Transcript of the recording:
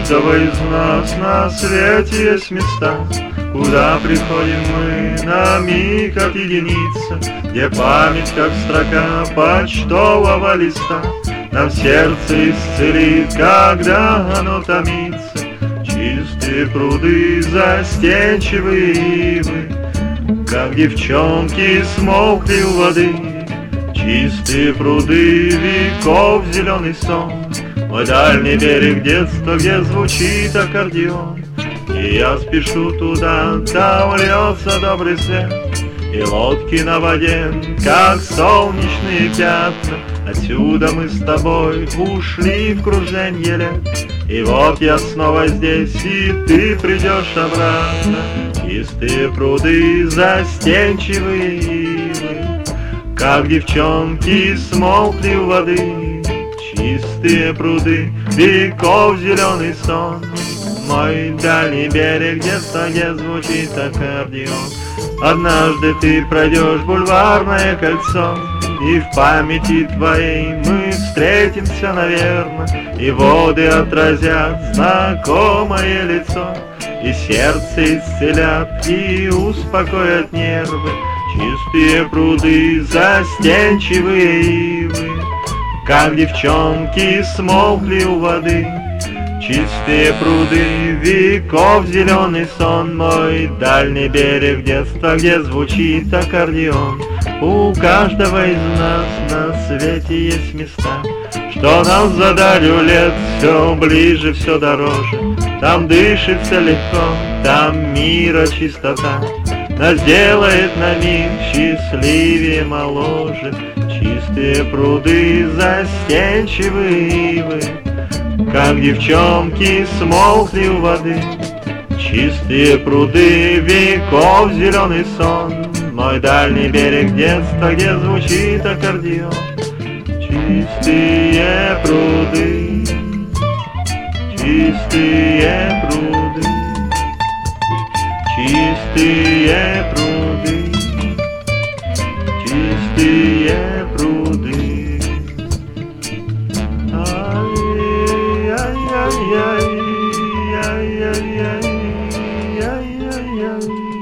каждого из нас на свете есть места, куда приходим мы на миг отъединиться, где память, как строка почтового листа, нам сердце исцелит, когда оно томится. Чистые пруды, застенчивые ивы, как девчонки смолкли у воды. Чистые пруды, веков зеленый сон, мой дальний берег детства, где звучит аккордеон. И я спешу туда, там льется добрый свет, и лодки на воде, как солнечные пятна. Отсюда мы с тобой ушли в круженье лет, и вот я снова здесь, и ты придешь обратно. Чистые пруды, застенчивые ивы, как девчонки смолкли у воды. Чистые пруды, веков зеленый сон, мой дальний берег детства, где звучит аккордеон. Однажды ты пройдешь бульварное кольцо, и в памяти твоей мы встретимся, наверное, и воды отразят знакомое лицо, и сердце исцелят и успокоят нервы. Чистые пруды, застенчивые ивы, как девчонки смолкли у воды. Чистые пруды, веков зеленый сон, мой дальний берег детства, где звучит аккордеон. У каждого из нас на свете есть места, что нам за далью лет все ближе, все дороже. Там дышится легко, там мира чистота, нас делает на миг счастливее, моложе. Чистые пруды, застенчивые ивы, как девчонки смолкли у воды. Чистые пруды, веков зеленый сон, мой дальний берег детства, где звучит аккордеон. Чистые пруды, чистые пруды, чистые пруды, чистые пруды. Ай-яй-яй-яй-яй-яй-яй-яй-яй.